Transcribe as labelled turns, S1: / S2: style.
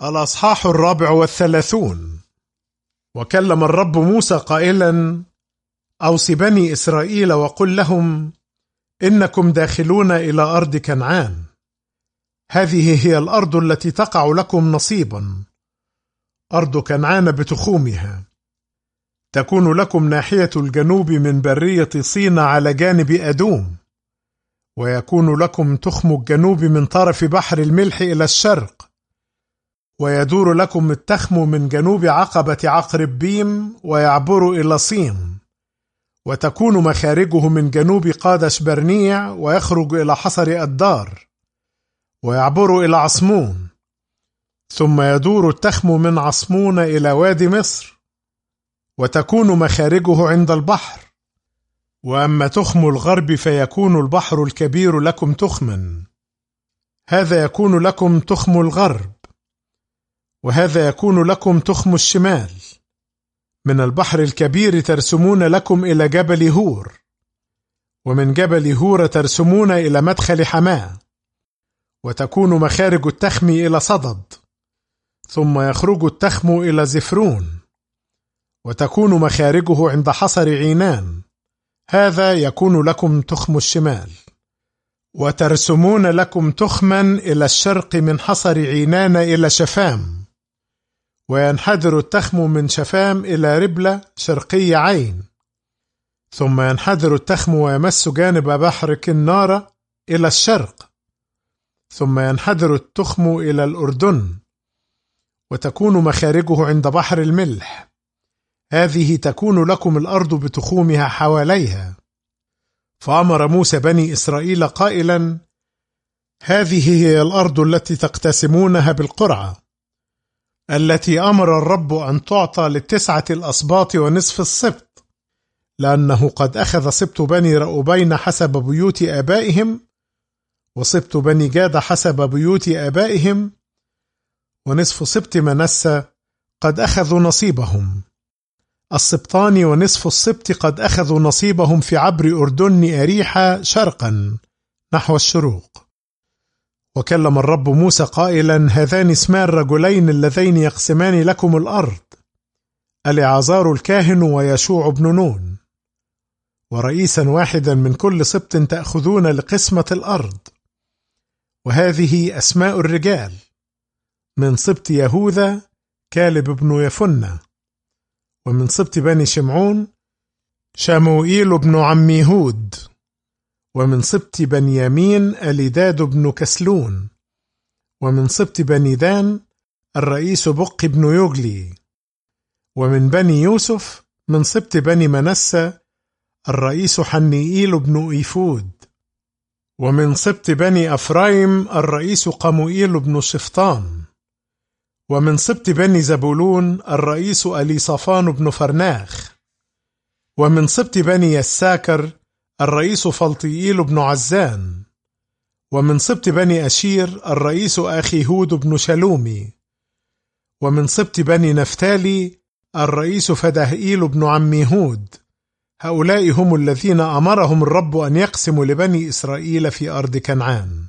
S1: الأصحاح 34. وكلم الرب موسى قائلا: أوص بني إسرائيل وقل لهم: إنكم داخلون إلى أرض كنعان، هذه هي الأرض التي تقع لكم نصيبا، أرض كنعان بتخومها، تكون لكم ناحية الجنوب من برية صين على جانب أدوم، ويكون لكم تخم الجنوب من طرف بحر الملح إلى الشرق، ويدور لكم التخم من جنوب عقبة عقرب بيم ويعبر إلى صين، وتكون مخارجه من جنوب قادش برنيع ويخرج إلى حصر أدار ويعبر إلى عصمون، ثم يدور التخم من عصمون إلى وادي مصر، وتكون مخارجه عند البحر. وأما تخم الغرب فيكون البحر الكبير لكم تخما، هذا يكون لكم تخم الغرب، وهذا يكون لكم تخم الشمال. من البحر الكبير ترسمون لكم إلى جبل هور، ومن جبل هور ترسمون إلى مدخل حماه، وتكون مخارج التخم إلى صدد، ثم يخرج التخم إلى زفرون، وتكون مخارجه عند حصر عينان، هذا يكون لكم تخم الشمال. وترسمون لكم تخما إلى الشرق من حصر عينان إلى شفام، وينحدر التخم من شفام إلى ربلة شرقي عين، ثم ينحدر التخم ويمس جانب بحر كنارة إلى الشرق، ثم ينحدر التخم إلى الأردن، وتكون مخارجه عند بحر الملح، هذه تكون لكم الأرض بتخومها حواليها. فأمر موسى بني إسرائيل قائلا: هذه هي الأرض التي تقتسمونها بالقرعة، التي أمر الرب أن تعطى ل9 الأسباط ونصف السبط، لأنه قد أخذ سبط بني رأوبين حسب بيوت آبائهم، وسبط بني جاد حسب بيوت آبائهم، ونصف سبط منسى قد أخذوا نصيبهم. السبطان ونصف السبط قد أخذوا نصيبهم في عبر أردن أريحة شرقا نحو الشروق. وكلم الرب موسى قائلا: هذان اسما الرجلين اللذين يقسمان لكم الأرض، اليعازار الكاهن ويشوع بن نون، ورئيسا واحدا من كل سبط تأخذون لقسمة الأرض. وهذه أسماء الرجال: من سبط يهوذا كالب بن يفنة، ومن سبط بني شمعون شموئيل بن عميهود، ومن سبط بنيامين أليداد بن كسلون، ومن سبط بني دان الرئيس بق بن يوغلي، ومن بني يوسف من سبط بني منسى الرئيس حنيئيل بن إيفود، ومن سبط بني أفرايم الرئيس قموئيل بن شفطان، ومن سبط بني زبولون الرئيس أليصافان بن فرناخ، ومن سبط بني يساكر الرئيس فلطيئيل بن عزان، ومن سبط بني أشير الرئيس أخيهود بن شلومي، ومن سبط بني نفتالي الرئيس فدهئيل بن عميهود. هؤلاء هم الذين أمرهم الرب أن يقسموا لبني إسرائيل في أرض كنعان.